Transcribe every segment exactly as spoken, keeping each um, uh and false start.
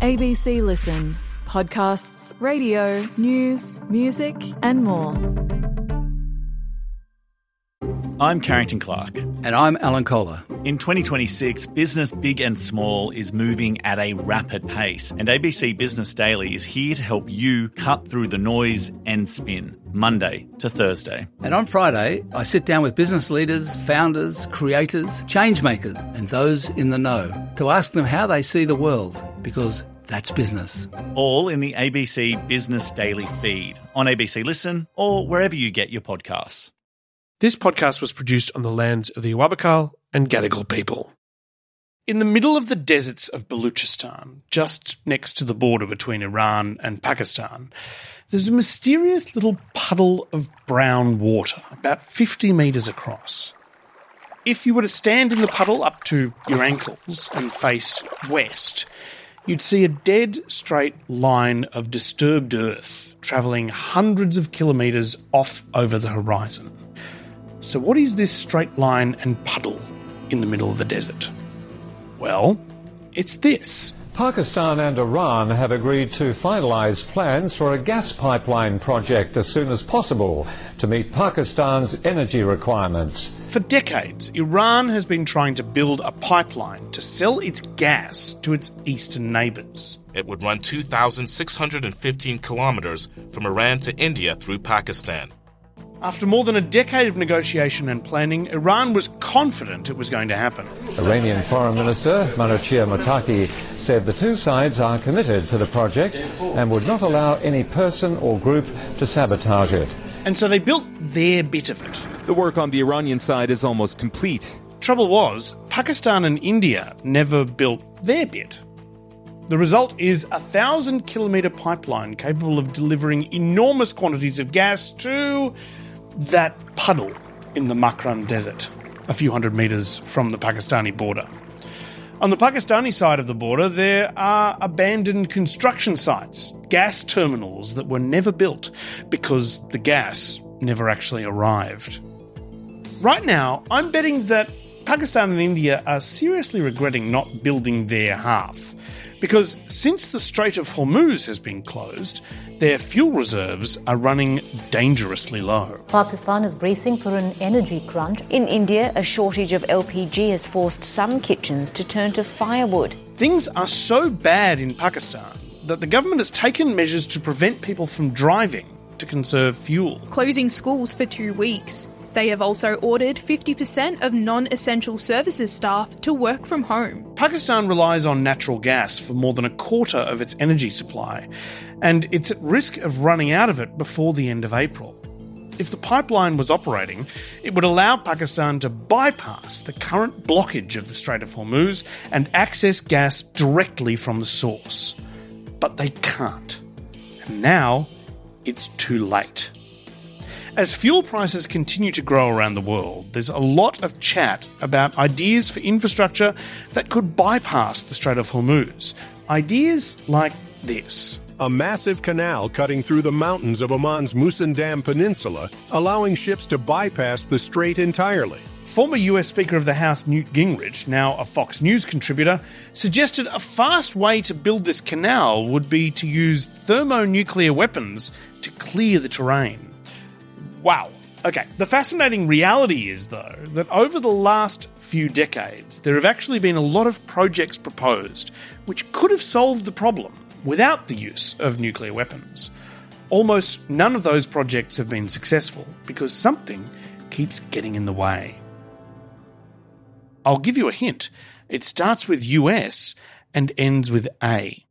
A B C Listen. Podcasts, radio, news, music and more. I'm Carrington Clark. And I'm Alan Kohler. In twenty twenty-six, business big and small is moving at a rapid pace, and A B C Business Daily is here to help you cut through the noise and spin, Monday to Thursday. And on Friday, I sit down with business leaders, founders, creators, change makers, and those in the know to ask them how they see the world, because that's business. All in the A B C Business Daily feed, on A B C Listen or wherever you get your podcasts. This podcast was produced on the lands of the Awabakal and Gadigal people. In the middle of the deserts of Baluchistan, just next to the border between Iran and Pakistan, there's a mysterious little puddle of brown water, about fifty metres across. If you were to stand in the puddle up to your ankles and face west, you'd see a dead straight line of disturbed earth travelling hundreds of kilometres off over the horizon. So what is this straight line and puddle in the middle of the desert? Well, it's this. Pakistan and Iran have agreed to finalise plans for a gas pipeline project as soon as possible to meet Pakistan's energy requirements. For decades, Iran has been trying to build a pipeline to sell its gas to its eastern neighbours. It would run two thousand six hundred fifteen kilometres from Iran to India through Pakistan. After more than a decade of negotiation and planning, Iran was confident it was going to happen. Iranian Foreign Minister Manouchehr Mottaki said the two sides are committed to the project and would not allow any person or group to sabotage it. And so they built their bit of it. The work on the Iranian side is almost complete. Trouble was, Pakistan and India never built their bit. The result is a thousand kilometre pipeline capable of delivering enormous quantities of gas to that puddle in the Makran Desert, a few hundred metres from the Pakistani border. On the Pakistani side of the border, there are abandoned construction sites, gas terminals that were never built because the gas never actually arrived. Right now, I'm betting that Pakistan and India are seriously regretting not building their half, because since the Strait of Hormuz has been closed, their fuel reserves are running dangerously low. Pakistan is bracing for an energy crunch. In India, a shortage of L P G has forced some kitchens to turn to firewood. Things are so bad in Pakistan that the government has taken measures to prevent people from driving to conserve fuel. Closing schools for two weeks. They have also ordered fifty percent of non-essential services staff to work from home. Pakistan relies on natural gas for more than a quarter of its energy supply, and it's at risk of running out of it before the end of April. If the pipeline was operating, it would allow Pakistan to bypass the current blockage of the Strait of Hormuz and access gas directly from the source. But they can't. And now, it's too late. As fuel prices continue to grow around the world, there's a lot of chat about ideas for infrastructure that could bypass the Strait of Hormuz. Ideas like this. A massive canal cutting through the mountains of Oman's Musandam Peninsula, allowing ships to bypass the strait entirely. Former U S Speaker of the House Newt Gingrich, now a Fox News contributor, suggested a fast way to build this canal would be to use thermonuclear weapons to clear the terrain. Wow. Okay, the fascinating reality is, though, that over the last few decades, there have actually been a lot of projects proposed which could have solved the problem without the use of nuclear weapons. Almost none of those projects have been successful because something keeps getting in the way. I'll give you a hint. It starts with U S and ends with A.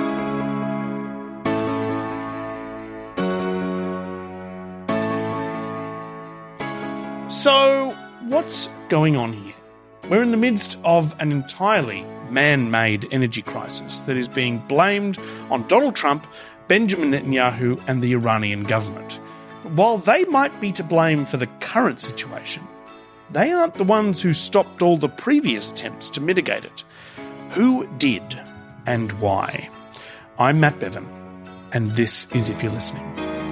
So, what's going on here? We're in the midst of an entirely man-made energy crisis that is being blamed on Donald Trump, Benjamin Netanyahu, and the Iranian government. While they might be to blame for the current situation, they aren't the ones who stopped all the previous attempts to mitigate it. Who did, and why? I'm Matt Bevan, and this is If You're Listening.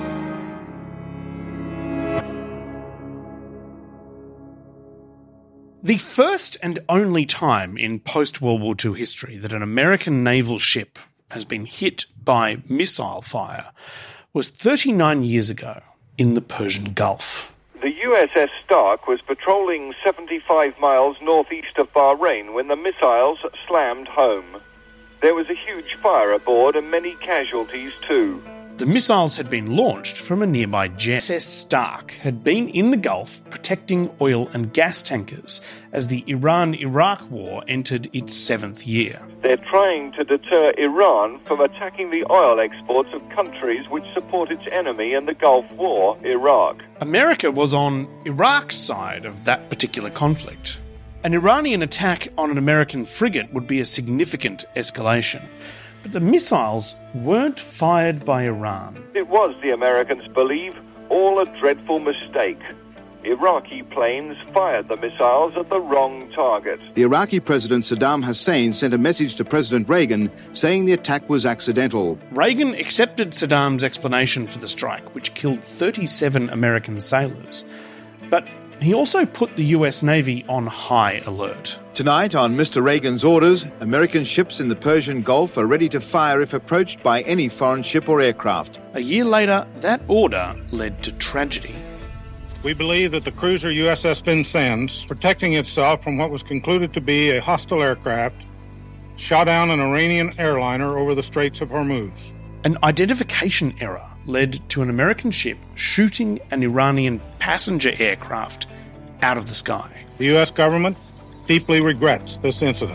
The first and only time in post-World War Two history that an American naval ship has been hit by missile fire was thirty-nine years ago in the Persian Gulf. The U S S Stark was patrolling seventy-five miles northeast of Bahrain when the missiles slammed home. There was a huge fire aboard and many casualties too. The missiles had been launched from a nearby jet. U S S Stark had been in the Gulf protecting oil and gas tankers as the Iran-Iraq war entered its seventh year. They're trying to deter Iran from attacking the oil exports of countries which support its enemy in the Gulf War, Iraq. America was on Iraq's side of that particular conflict. An Iranian attack on an American frigate would be a significant escalation. But the missiles weren't fired by Iran. It was, the Americans believe, all a dreadful mistake. Iraqi planes fired the missiles at the wrong target. The Iraqi President Saddam Hussein sent a message to President Reagan saying the attack was accidental. Reagan accepted Saddam's explanation for the strike, which killed thirty-seven American sailors. But he also put the U S Navy on high alert. Tonight, on Mister Reagan's orders, American ships in the Persian Gulf are ready to fire if approached by any foreign ship or aircraft. A year later, that order led to tragedy. We believe that the cruiser U S S Vincennes, protecting itself from what was concluded to be a hostile aircraft, shot down an Iranian airliner over the Straits of Hormuz. An identification error led to an American ship shooting an Iranian passenger aircraft out of the sky. The U S government deeply regrets this incident.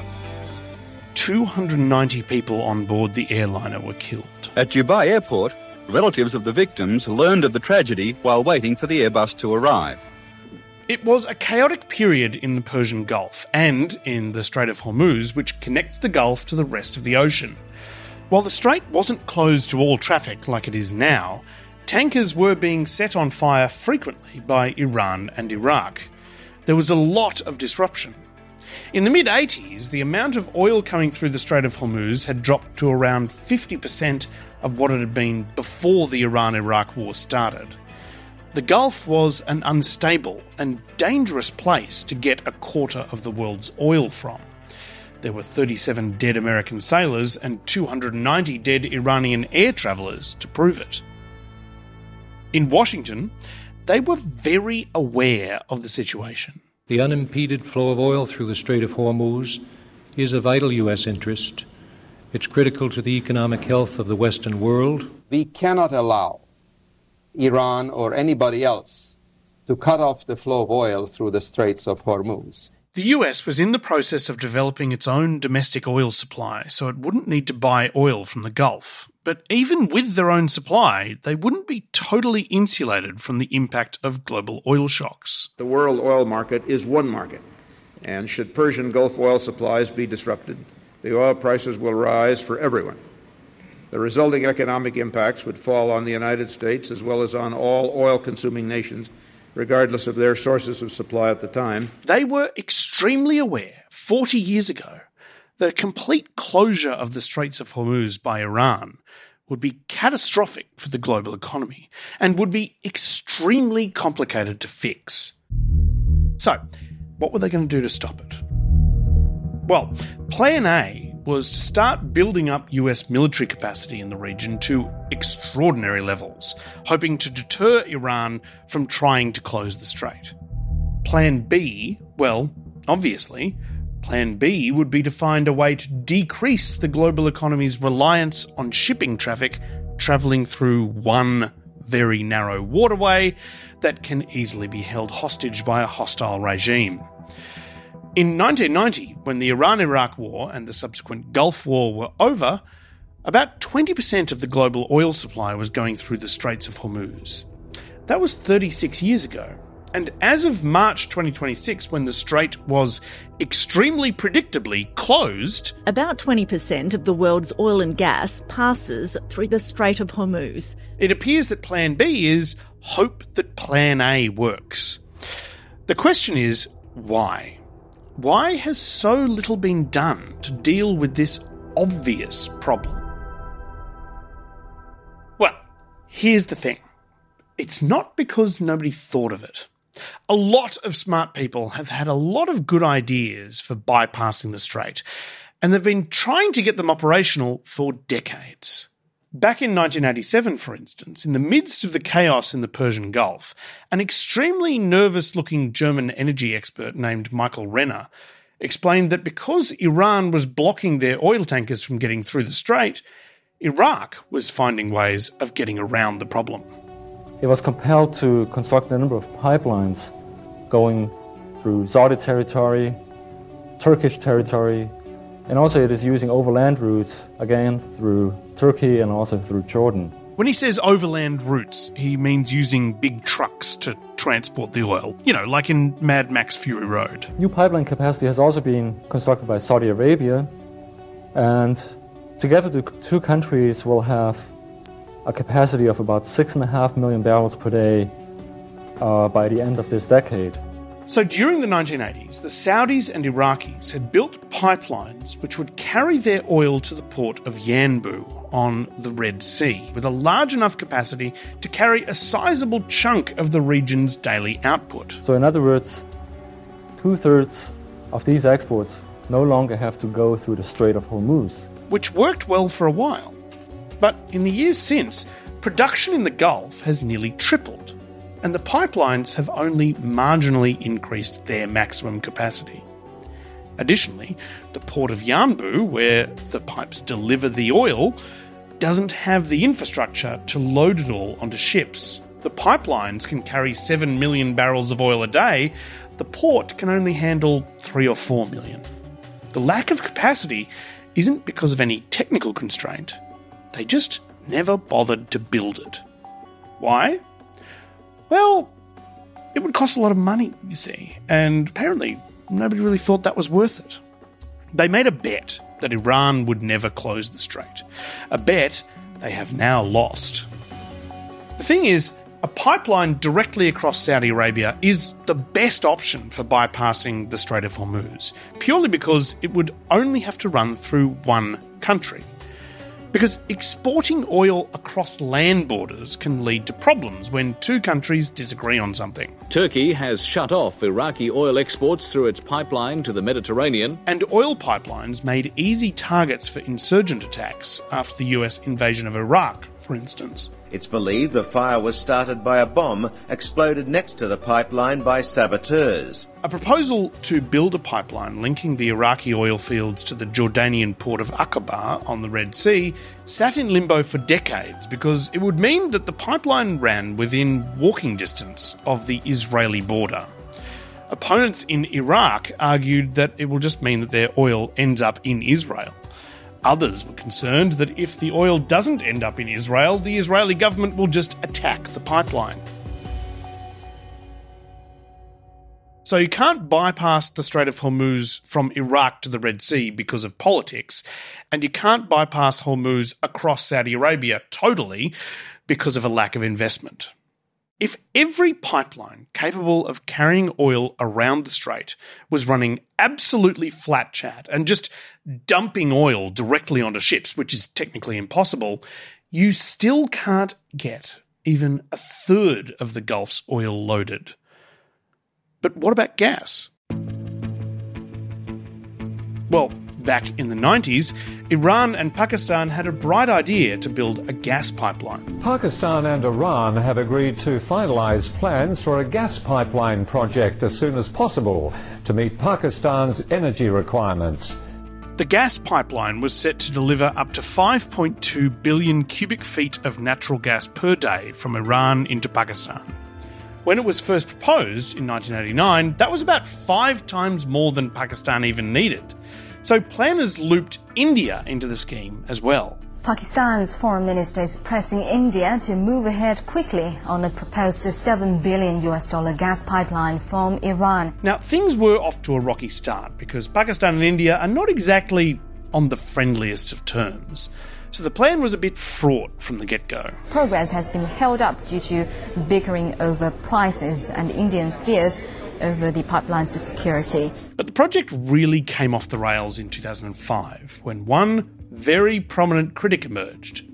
two hundred ninety people on board the airliner were killed. At Dubai Airport, relatives of the victims learned of the tragedy while waiting for the Airbus to arrive. It was a chaotic period in the Persian Gulf and in the Strait of Hormuz, which connects the Gulf to the rest of the ocean. While the strait wasn't closed to all traffic like it is now, tankers were being set on fire frequently by Iran and Iraq. There was a lot of disruption. In the mid-eighties, the amount of oil coming through the Strait of Hormuz had dropped to around fifty percent of what it had been before the Iran-Iraq war started. The Gulf was an unstable and dangerous place to get a quarter of the world's oil from. There were thirty-seven dead American sailors and two hundred ninety dead Iranian air travellers to prove it. In Washington, they were very aware of the situation. The unimpeded flow of oil through the Strait of Hormuz is a vital U S interest. It's critical to the economic health of the Western world. We cannot allow Iran or anybody else to cut off the flow of oil through the Straits of Hormuz. The U S was in the process of developing its own domestic oil supply, so it wouldn't need to buy oil from the Gulf. But even with their own supply, they wouldn't be totally insulated from the impact of global oil shocks. The world oil market is one market, and should Persian Gulf oil supplies be disrupted, the oil prices will rise for everyone. The resulting economic impacts would fall on the United States as well as on all oil-consuming nations, regardless of their sources of supply at the time. They were extremely aware, forty years ago, that a complete closure of the Straits of Hormuz by Iran would be catastrophic for the global economy and would be extremely complicated to fix. So, what were they going to do to stop it? Well, Plan A was to start building up U S military capacity in the region to extraordinary levels, hoping to deter Iran from trying to close the strait. Plan B, well, obviously, Plan B would be to find a way to decrease the global economy's reliance on shipping traffic travelling through one very narrow waterway that can easily be held hostage by a hostile regime. In nineteen ninety, when the Iran-Iraq war and the subsequent Gulf War were over, about twenty percent of the global oil supply was going through the Straits of Hormuz. That was thirty-six years ago. And as of March twenty twenty-six, when the strait was extremely predictably closed, about twenty percent of the world's oil and gas passes through the Strait of Hormuz. It appears that Plan B is hope that Plan A works. The question is, why? Why has so little been done to deal with this obvious problem? Well, here's the thing. It's not because nobody thought of it. A lot of smart people have had a lot of good ideas for bypassing the strait, and they've been trying to get them operational for decades. Back in nineteen eighty-seven, for instance, in the midst of the chaos in the Persian Gulf, an extremely nervous-looking German energy expert named Michael Renner explained that because Iran was blocking their oil tankers from getting through the strait, Iraq was finding ways of getting around the problem. It was compelled to construct a number of pipelines going through Saudi territory, Turkish territory, and also it is using overland routes, again, through Turkey and also through Jordan. When he says overland routes, he means using big trucks to transport the oil. You know, like in Mad Max Fury Road. New pipeline capacity has also been constructed by Saudi Arabia, and together the two countries will have a capacity of about six and a half million barrels per day uh, by the end of this decade. So during the nineteen eighties, the Saudis and Iraqis had built pipelines which would carry their oil to the port of Yanbu on the Red Sea, with a large enough capacity to carry a sizable chunk of the region's daily output. So in other words, two-thirds of these exports no longer have to go through the Strait of Hormuz. Which worked well for a while. But in the years since, production in the Gulf has nearly tripled, and the pipelines have only marginally increased their maximum capacity. Additionally, the port of Yanbu, where the pipes deliver the oil, doesn't have the infrastructure to load it all onto ships. The pipelines can carry seven million barrels of oil a day. The port can only handle three or four million. The lack of capacity isn't because of any technical constraint. They just never bothered to build it. Why? Well, it would cost a lot of money, you see, and apparently nobody really thought that was worth it. They made a bet that Iran would never close the strait. A bet they have now lost. The thing is, a pipeline directly across Saudi Arabia is the best option for bypassing the Strait of Hormuz, purely because it would only have to run through one country. Because exporting oil across land borders can lead to problems when two countries disagree on something. Turkey has shut off Iraqi oil exports through its pipeline to the Mediterranean. And oil pipelines made easy targets for insurgent attacks after the U S invasion of Iraq, for instance. It's believed the fire was started by a bomb exploded next to the pipeline by saboteurs. A proposal to build a pipeline linking the Iraqi oil fields to the Jordanian port of Aqaba on the Red Sea sat in limbo for decades because it would mean that the pipeline ran within walking distance of the Israeli border. Opponents in Iraq argued that it will just mean that their oil ends up in Israel. Others were concerned that if the oil doesn't end up in Israel, the Israeli government will just attack the pipeline. So you can't bypass the Strait of Hormuz from Iraq to the Red Sea because of politics, and you can't bypass Hormuz across Saudi Arabia totally because of a lack of investment. If every pipeline capable of carrying oil around the strait was running absolutely flat chat and just dumping oil directly onto ships, which is technically impossible, you still can't get even a third of the Gulf's oil loaded. But what about gas? Well, back in the nineties, Iran and Pakistan had a bright idea to build a gas pipeline. Pakistan and Iran have agreed to finalise plans for a gas pipeline project as soon as possible to meet Pakistan's energy requirements. The gas pipeline was set to deliver up to five point two billion cubic feet of natural gas per day from Iran into Pakistan. When it was first proposed in nineteen eighty-nine, that was about five times more than Pakistan even needed. So planners looped India into the scheme as well. Pakistan's foreign minister is pressing India to move ahead quickly on a proposed seven billion US dollar gas pipeline from Iran. Now, things were off to a rocky start because Pakistan and India are not exactly on the friendliest of terms. So the plan was a bit fraught from the get-go. Progress has been held up due to bickering over prices and Indian fears over the pipeline's security. But the project really came off the rails in two thousand five when one very prominent critic emerged.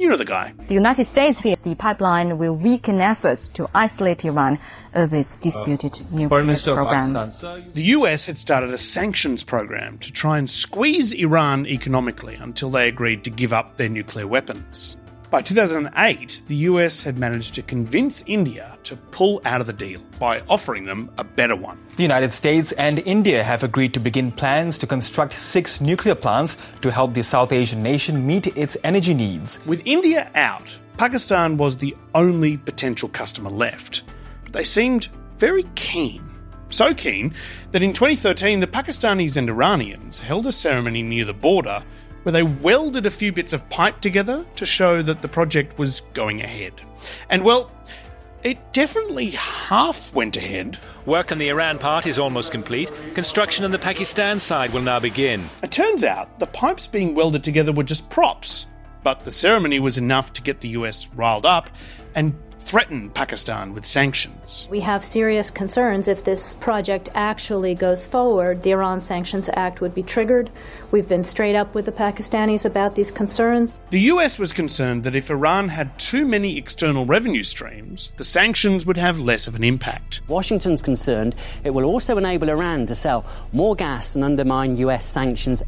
You know the guy. The United States fears the pipeline will weaken efforts to isolate Iran of its disputed uh, nuclear program. The U S had started a sanctions program to try and squeeze Iran economically until they agreed to give up their nuclear weapons. By two thousand eight, the U S had managed to convince India to pull out of the deal by offering them a better one. The United States and India have agreed to begin plans to construct six nuclear plants to help the South Asian nation meet its energy needs. With India out, Pakistan was the only potential customer left. But they seemed very keen. So keen that in twenty thirteen, the Pakistanis and Iranians held a ceremony near the border where they welded a few bits of pipe together to show that the project was going ahead. And, well, it definitely half went ahead. Work on the Iran part is almost complete. Construction on the Pakistan side will now begin. It turns out the pipes being welded together were just props, but the ceremony was enough to get the U S riled up and threaten Pakistan with sanctions. We have serious concerns if this project actually goes forward. The Iran Sanctions Act would be triggered. We've been straight up with the Pakistanis about these concerns. The U S was concerned that if Iran had too many external revenue streams, the sanctions would have less of an impact. Washington's concerned it will also enable Iran to sell more gas and undermine U S sanctions.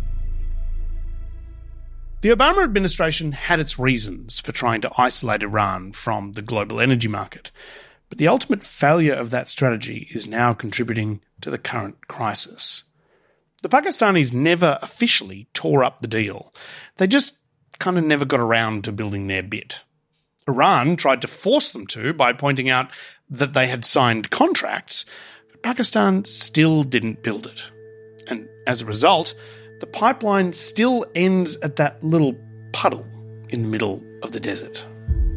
The Obama administration had its reasons for trying to isolate Iran from the global energy market, but the ultimate failure of that strategy is now contributing to the current crisis. The Pakistanis never officially tore up the deal. They just kind of never got around to building their bit. Iran tried to force them to by pointing out that they had signed contracts, but Pakistan still didn't build it. And as a result, the pipeline still ends at that little puddle in the middle of the desert.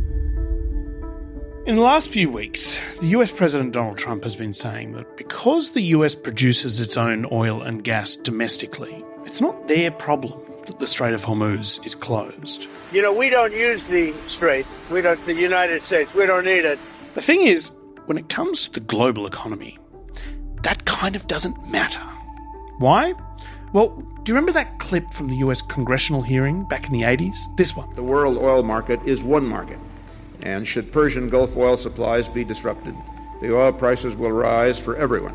In the last few weeks, the U S President Donald Trump has been saying that because the U S produces its own oil and gas domestically, it's not their problem that the Strait of Hormuz is closed. You know, we don't use the Strait. We don't, the United States, we don't need it. The thing is, when it comes to the global economy, that kind of doesn't matter. Why? Well, do you remember that clip from the U S congressional hearing back in the eighties? This one. The world oil market is one market, and should Persian Gulf oil supplies be disrupted, the oil prices will rise for everyone.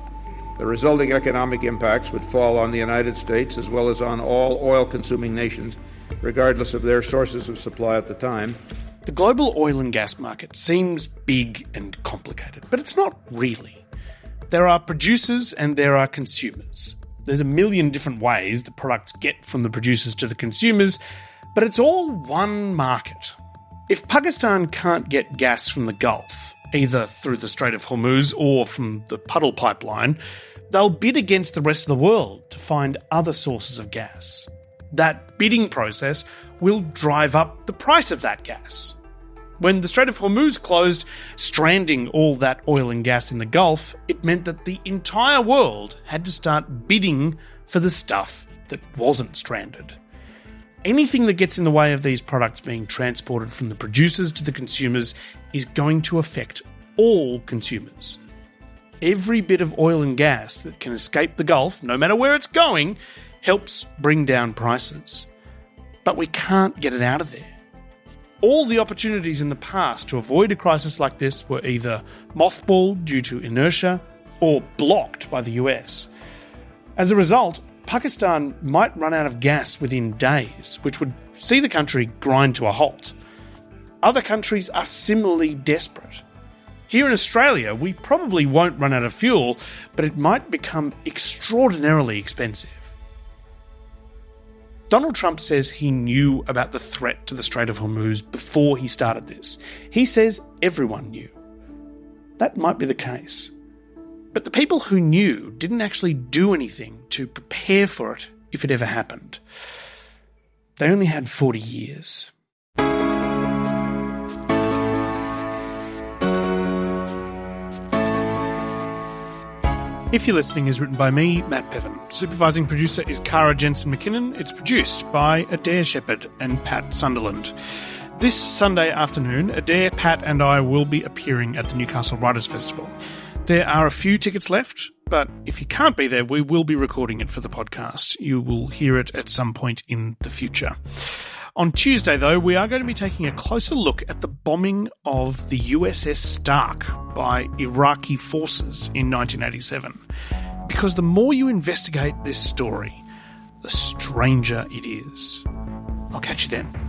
The resulting economic impacts would fall on the United States as well as on all oil-consuming nations, regardless of their sources of supply at the time. The global oil and gas market seems big and complicated, but it's not really. There are producers and there are consumers. There's a million different ways the products get from the producers to the consumers, but it's all one market. If Pakistan can't get gas from the Gulf, either through the Strait of Hormuz or from the Puddle pipeline, they'll bid against the rest of the world to find other sources of gas. That bidding process will drive up the price of that gas. When the Strait of Hormuz closed, stranding all that oil and gas in the Gulf, it meant that the entire world had to start bidding for the stuff that wasn't stranded. Anything that gets in the way of these products being transported from the producers to the consumers is going to affect all consumers. Every bit of oil and gas that can escape the Gulf, no matter where it's going, helps bring down prices. But we can't get it out of there. All the opportunities in the past to avoid a crisis like this were either mothballed due to inertia or blocked by the U S. As a result, Pakistan might run out of gas within days, which would see the country grind to a halt. Other countries are similarly desperate. Here in Australia, we probably won't run out of fuel, but it might become extraordinarily expensive. Donald Trump says he knew about the threat to the Strait of Hormuz before he started this. He says everyone knew. That might be the case. But the people who knew didn't actually do anything to prepare for it if it ever happened. They only had forty years. If You're Listening is written by me, Matt Bevan. Supervising producer is Cara Jensen-McKinnon. It's produced by Adair Shepherd and Pat Sunderland. This Sunday afternoon, Adair, Pat and I will be appearing at the Newcastle Writers' Festival. There are a few tickets left, but if you can't be there, we will be recording it for the podcast. You will hear it at some point in the future. On Tuesday, though, we are going to be taking a closer look at the bombing of the U S S Stark by Iraqi forces in nineteen eighty-seven. Because the more you investigate this story, the stranger it is. I'll catch you then.